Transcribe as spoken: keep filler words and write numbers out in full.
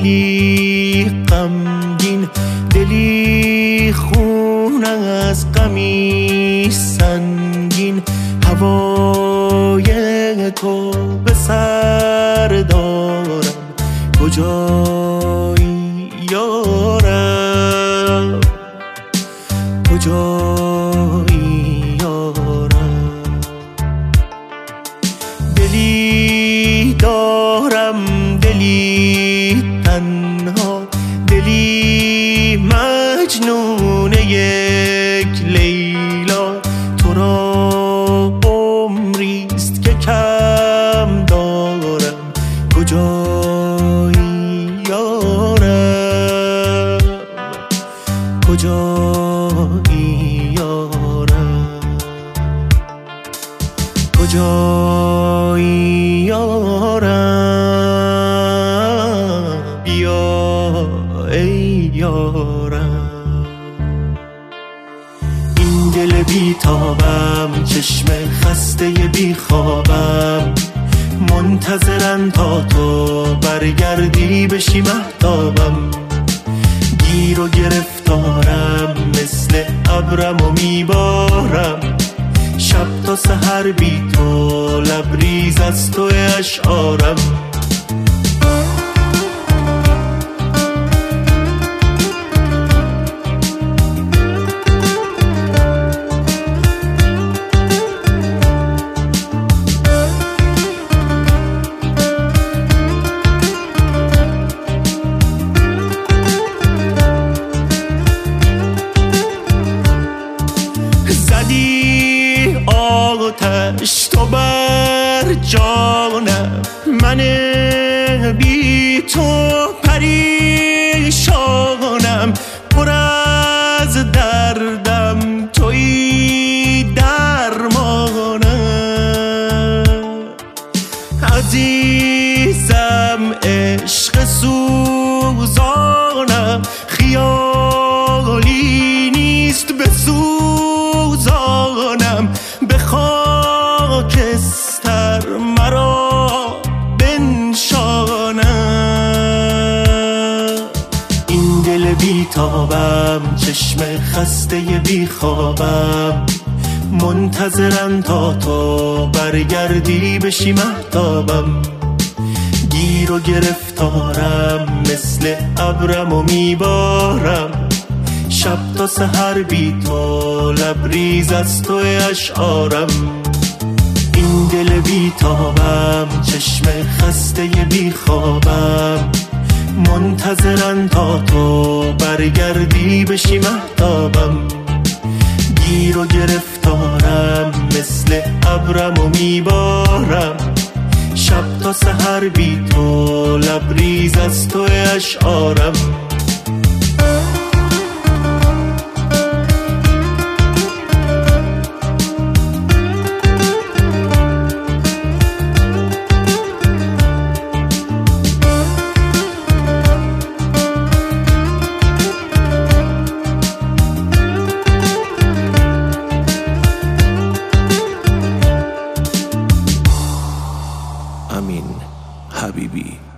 دلی غمگین، دلی خون از غمی سنگین، هوای تو به سر دارم، کجایی یارم، کجایی یارم. دلی دارم، دلی تنها، دلی مجنون یک لیلا، تو را عمریست که کم دارم، کجایی یارم، کجایی یارم، کجایی یارم، بیا ای یارم. این دل بی تابم، چشم خسته بی خوابم، منتظرن تا تو برگردی بشی مهتابم. گیر و گرفتارم، مثل ابرم و میبارم، شب تا سحر بی تو لبریز از تو اشعارم. آتش تو بر جانم، من بی تو پریشانم، پر از دردم تویی درمانم. عزیزم عشق سوزانم، خیالی نیست بسوزانم، به خاکستر مرا بنشانم. این دل بی تابم، چشم خسته بی خوابم، منتظرن تا تو برگردی بشی مهتابم. گیر و گرفتارم، مثل ابرم و میبارم، شب تا سحر بی تو لبریز از تو اشعارم. این دل بی تابم، چشم خسته بی خوابم، منتظرن تا تو برگردی بشی مهتابم. گیر و گرفتارم، مثل ابرم و میبارم، شب تا سحر بی تو لبریز از تو اشعارم. Amin Habibi.